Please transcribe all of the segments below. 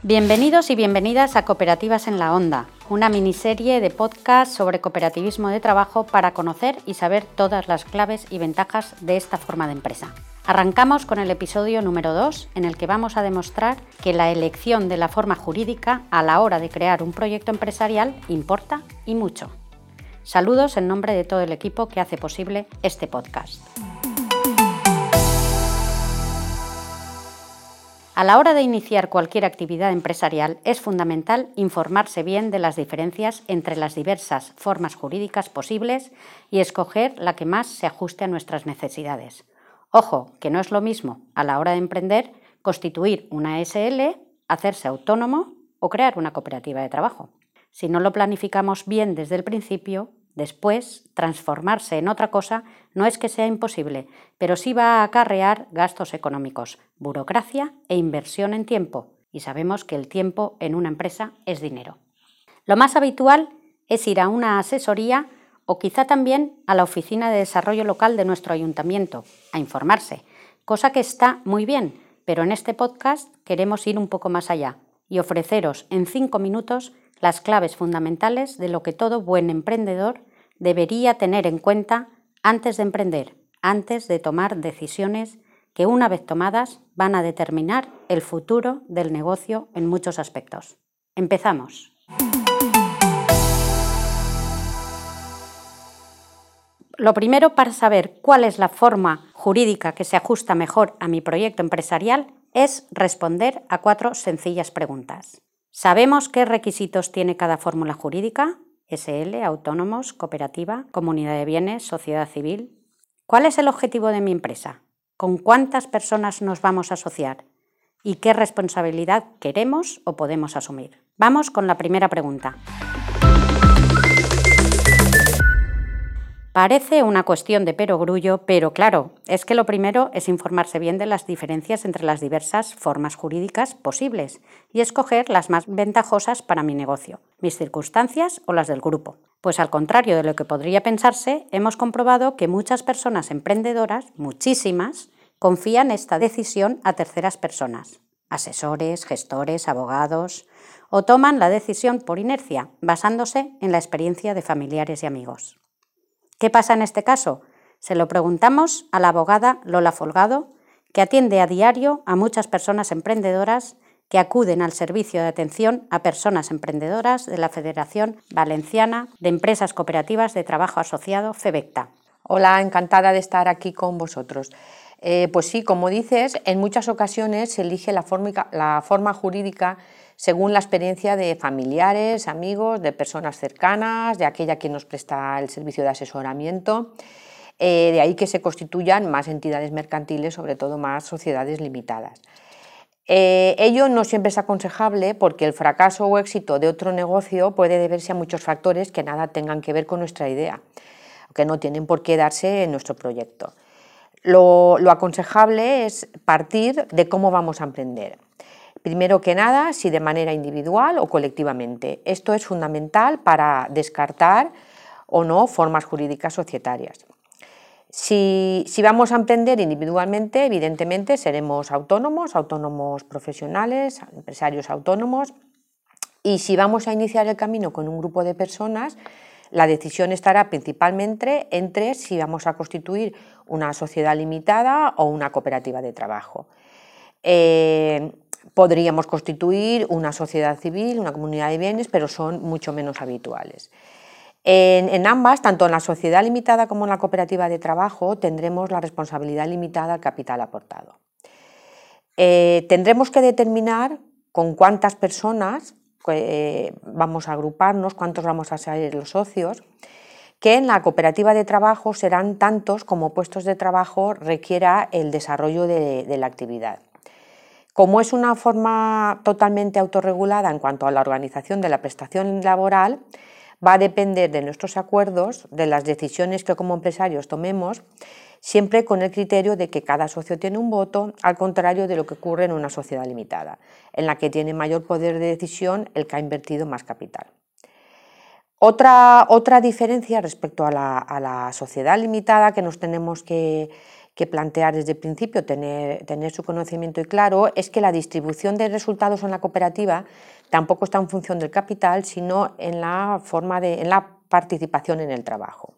Bienvenidos y bienvenidas a Cooperativas en la Onda, una miniserie de podcast sobre cooperativismo de trabajo para conocer y saber todas las claves y ventajas de esta forma de empresa. Arrancamos con el episodio número 2, en el que vamos a demostrar que la elección de la forma jurídica a la hora de crear un proyecto empresarial importa y mucho. Saludos en nombre de todo el equipo que hace posible este podcast. A la hora de iniciar cualquier actividad empresarial es fundamental informarse bien de las diferencias entre las diversas formas jurídicas posibles y escoger la que más se ajuste a nuestras necesidades. Ojo, que no es lo mismo a la hora de emprender constituir una SL, hacerse autónomo o crear una cooperativa de trabajo. Si no lo planificamos bien desde el principio, después, transformarse en otra cosa no es que sea imposible, pero sí va a acarrear gastos económicos, burocracia e inversión en tiempo, y sabemos que el tiempo en una empresa es dinero. Lo más habitual es ir a una asesoría o quizá también a la oficina de desarrollo local de nuestro ayuntamiento a informarse, cosa que está muy bien, pero en este podcast queremos ir un poco más allá y ofreceros en 5 minutos las claves fundamentales de lo que todo buen emprendedor debería tener en cuenta antes de emprender, antes de tomar decisiones que una vez tomadas van a determinar el futuro del negocio en muchos aspectos. Empezamos. Lo primero, para saber cuál es la forma jurídica que se ajusta mejor a mi proyecto empresarial es responder a 4 sencillas preguntas. ¿Sabemos qué requisitos tiene cada fórmula jurídica? SL, autónomos, cooperativa, comunidad de bienes, sociedad civil. ¿Cuál es el objetivo de mi empresa? ¿Con cuántas personas nos vamos a asociar? ¿Y qué responsabilidad queremos o podemos asumir? Vamos con la primera pregunta. Parece una cuestión de perogrullo, pero claro, es que lo primero es informarse bien de las diferencias entre las diversas formas jurídicas posibles y escoger las más ventajosas para mi negocio, mis circunstancias o las del grupo. Pues al contrario de lo que podría pensarse, hemos comprobado que muchas personas emprendedoras, muchísimas, confían esta decisión a terceras personas, asesores, gestores, abogados, o toman la decisión por inercia, basándose en la experiencia de familiares y amigos. ¿Qué pasa en este caso? Se lo preguntamos a la abogada Lola Folgado, que atiende a diario a muchas personas emprendedoras que acuden al servicio de atención a personas emprendedoras de la Federación Valenciana de Empresas Cooperativas de Trabajo Asociado, FEVECTA. Hola, encantada de estar aquí con vosotros. Pues sí, como dices, en muchas ocasiones se elige la forma jurídica según la experiencia de familiares, amigos, de personas cercanas, de aquella que nos presta el servicio de asesoramiento. De ahí que se constituyan más entidades mercantiles, sobre todo más sociedades limitadas. Ello no siempre es aconsejable porque el fracaso o éxito de otro negocio puede deberse a muchos factores que nada tengan que ver con nuestra idea, que no tienen por qué darse en nuestro proyecto. Lo aconsejable es partir de cómo vamos a emprender. Primero que nada, si de manera individual o colectivamente. Esto es fundamental para descartar o no formas jurídicas societarias. Si vamos a emprender individualmente, evidentemente seremos autónomos profesionales, empresarios autónomos, y si vamos a iniciar el camino con un grupo de personas, la decisión estará principalmente entre si vamos a constituir una sociedad limitada o una cooperativa de trabajo. Podríamos constituir una sociedad civil, una comunidad de bienes, pero son mucho menos habituales. En ambas, tanto en la sociedad limitada como en la cooperativa de trabajo, tendremos la responsabilidad limitada al capital aportado. Tendremos que determinar con cuántas personas vamos a agruparnos, cuántos vamos a ser los socios, que en la cooperativa de trabajo serán tantos como puestos de trabajo requiera el desarrollo de la actividad. Como es una forma totalmente autorregulada en cuanto a la organización de la prestación laboral, va a depender de nuestros acuerdos, de las decisiones que como empresarios tomemos, siempre con el criterio de que cada socio tiene un voto, al contrario de lo que ocurre en una sociedad limitada, en la que tiene mayor poder de decisión el que ha invertido más capital. Otra diferencia respecto a la sociedad limitada que nos tenemos que que plantear desde el principio, tener su conocimiento y claro, es que la distribución de resultados en la cooperativa tampoco está en función del capital, sino en la participación en el trabajo.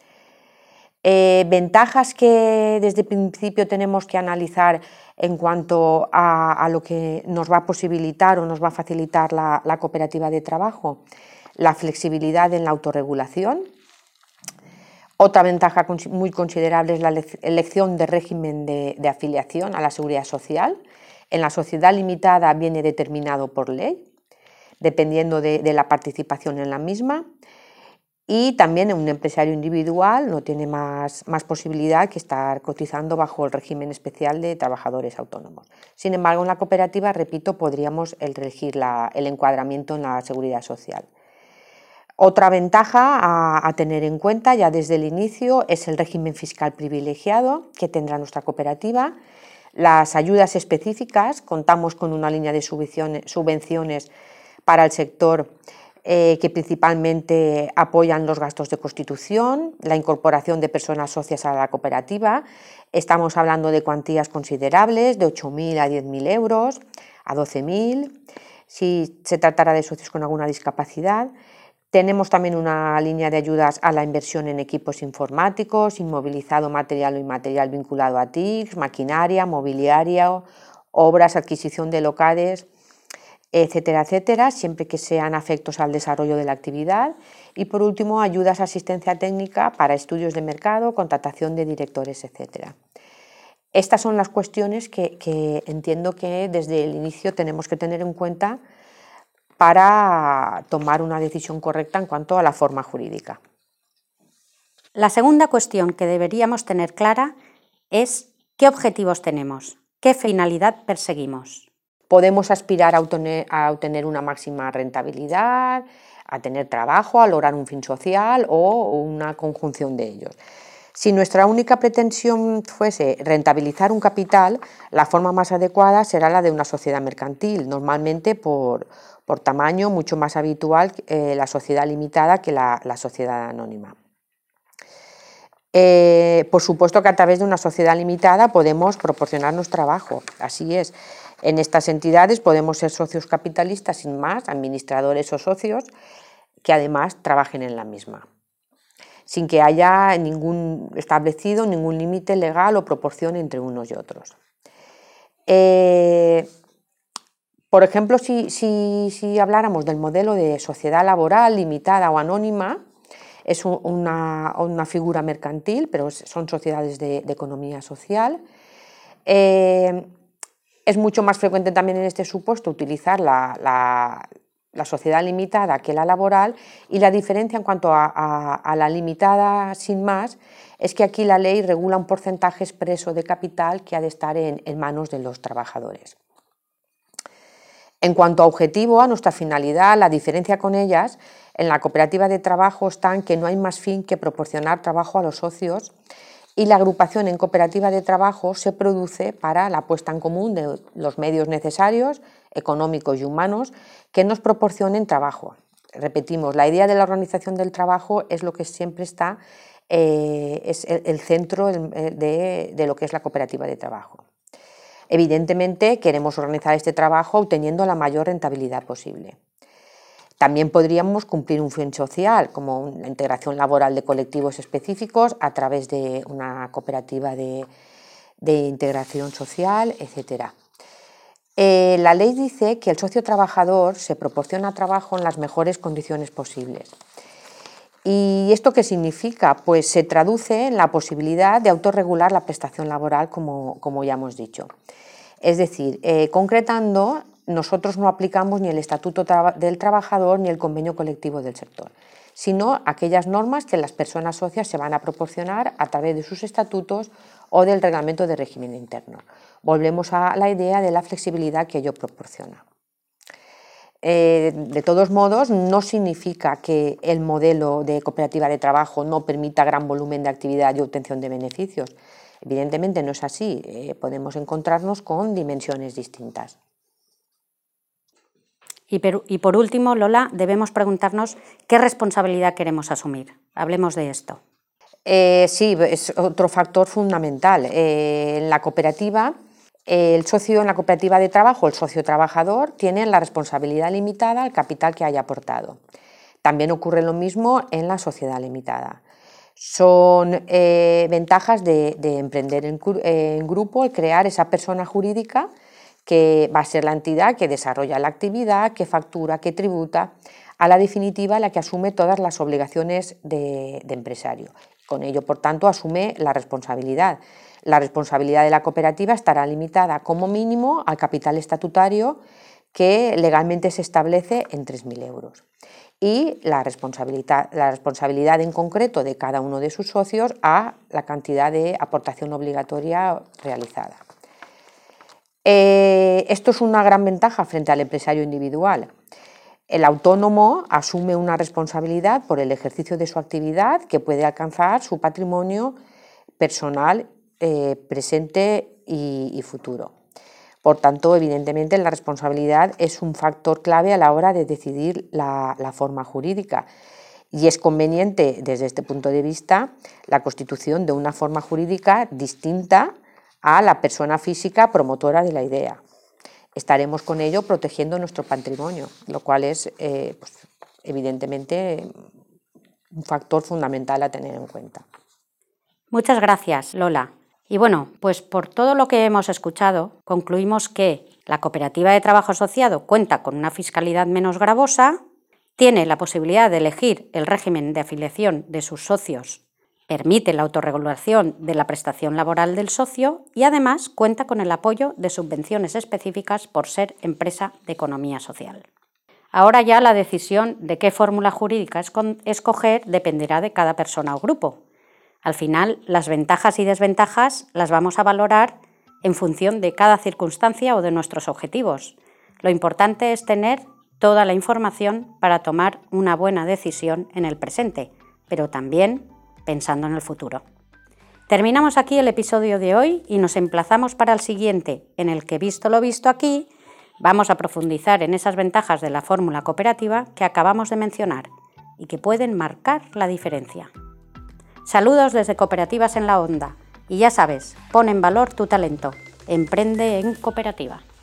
Ventajas que desde el principio tenemos que analizar en cuanto a lo que nos va a posibilitar o nos va a facilitar la cooperativa de trabajo: la flexibilidad en la autorregulación. Otra ventaja muy considerable es la elección de régimen de afiliación a la seguridad social. En la sociedad limitada viene determinado por ley, dependiendo de la participación en la misma. Y también un empresario individual no tiene más posibilidad que estar cotizando bajo el régimen especial de trabajadores autónomos. Sin embargo, en la cooperativa, repito, podríamos elegir el encuadramiento en la seguridad social. Otra ventaja a tener en cuenta ya desde el inicio es el régimen fiscal privilegiado que tendrá nuestra cooperativa. Las ayudas específicas: contamos con una línea de subvenciones para el sector que principalmente apoyan los gastos de constitución, la incorporación de personas socias a la cooperativa. Estamos hablando de cuantías considerables, de 8.000 a 10.000 euros, a 12.000, si se tratara de socios con alguna discapacidad. Tenemos también una línea de ayudas a la inversión en equipos informáticos, inmovilizado material o inmaterial vinculado a TICs, maquinaria, mobiliario, obras, adquisición de locales, etcétera, etcétera, siempre que sean afectos al desarrollo de la actividad. Y por último, ayudas a asistencia técnica para estudios de mercado, contratación de directores, etcétera. Estas son las cuestiones que entiendo que desde el inicio tenemos que tener en cuenta para tomar una decisión correcta en cuanto a la forma jurídica. La segunda cuestión que deberíamos tener clara es qué objetivos tenemos, qué finalidad perseguimos. Podemos aspirar a obtener una máxima rentabilidad, a tener trabajo, a lograr un fin social o una conjunción de ellos. Si nuestra única pretensión fuese rentabilizar un capital, la forma más adecuada será la de una sociedad mercantil, normalmente por tamaño mucho más habitual la sociedad limitada que la sociedad anónima. Por supuesto que a través de una sociedad limitada podemos proporcionarnos trabajo, así es. En estas entidades podemos ser socios capitalistas sin más, administradores o socios, que además trabajen en la misma, sin que haya establecido ningún límite legal o proporción entre unos y otros. Por ejemplo, si habláramos del modelo de sociedad laboral limitada o anónima, es una figura mercantil, pero son sociedades de economía social. Es mucho más frecuente también en este supuesto utilizar la sociedad limitada que la laboral, y la diferencia en cuanto a la limitada sin más es que aquí la ley regula un porcentaje expreso de capital que ha de estar en manos de los trabajadores. En cuanto a objetivo, a nuestra finalidad, la diferencia con ellas en la cooperativa de trabajo está en que no hay más fin que proporcionar trabajo a los socios, y la agrupación en cooperativa de trabajo se produce para la puesta en común de los medios necesarios, económicos y humanos, que nos proporcionen trabajo. Repetimos, la idea de la organización del trabajo es lo que siempre está, es el centro de lo que es la cooperativa de trabajo. Evidentemente queremos organizar este trabajo obteniendo la mayor rentabilidad posible. También podríamos cumplir un fin social, como la integración laboral de colectivos específicos a través de una cooperativa de integración social, etc. La ley dice que el socio trabajador se proporciona trabajo en las mejores condiciones posibles. ¿Y esto qué significa? Pues se traduce en la posibilidad de autorregular la prestación laboral, como ya hemos dicho. Es decir, concretando, nosotros no aplicamos ni el Estatuto del Trabajador ni el convenio colectivo del sector, sino aquellas normas que las personas socias se van a proporcionar a través de sus estatutos o del reglamento de régimen interno. Volvemos a la idea de la flexibilidad que ello proporciona. De todos modos, no significa que el modelo de cooperativa de trabajo no permita gran volumen de actividad y obtención de beneficios. Evidentemente no es así, podemos encontrarnos con dimensiones distintas. Y por último, Lola, debemos preguntarnos qué responsabilidad queremos asumir. Hablemos de esto. Sí, es otro factor fundamental. En la cooperativa, el socio en la cooperativa de trabajo, el socio trabajador, tiene la responsabilidad limitada al capital que haya aportado. También ocurre lo mismo en la sociedad limitada. Son ventajas de emprender en grupo, el crear esa persona jurídica que va a ser la entidad que desarrolla la actividad, que factura, que tributa, a la definitiva la que asume todas las obligaciones de empresario. Con ello, por tanto, asume la responsabilidad. La responsabilidad de la cooperativa estará limitada como mínimo al capital estatutario que legalmente se establece en 3.000 euros. Y la responsabilidad en concreto de cada uno de sus socios a la cantidad de aportación obligatoria realizada. Esto es una gran ventaja frente al empresario individual. El autónomo asume una responsabilidad por el ejercicio de su actividad que puede alcanzar su patrimonio personal presente y futuro. Por tanto, evidentemente, la responsabilidad es un factor clave a la hora de decidir la forma jurídica y es conveniente, desde este punto de vista, la constitución de una forma jurídica distinta a la persona física promotora de la idea. Estaremos con ello protegiendo nuestro patrimonio, lo cual es, evidentemente, un factor fundamental a tener en cuenta. Muchas gracias, Lola. Y bueno, pues por todo lo que hemos escuchado, concluimos que la cooperativa de trabajo asociado cuenta con una fiscalidad menos gravosa, tiene la posibilidad de elegir el régimen de afiliación de sus socios, permite la autorregulación de la prestación laboral del socio y además cuenta con el apoyo de subvenciones específicas por ser empresa de economía social. Ahora ya la decisión de qué fórmula jurídica escoger dependerá de cada persona o grupo. Al final, las ventajas y desventajas las vamos a valorar en función de cada circunstancia o de nuestros objetivos. Lo importante es tener toda la información para tomar una buena decisión en el presente, pero también pensando en el futuro. Terminamos aquí el episodio de hoy y nos emplazamos para el siguiente, en el que, visto lo visto aquí, vamos a profundizar en esas ventajas de la fórmula cooperativa que acabamos de mencionar y que pueden marcar la diferencia. Saludos desde Cooperativas en la Onda y ya sabes, pon en valor tu talento, emprende en cooperativa.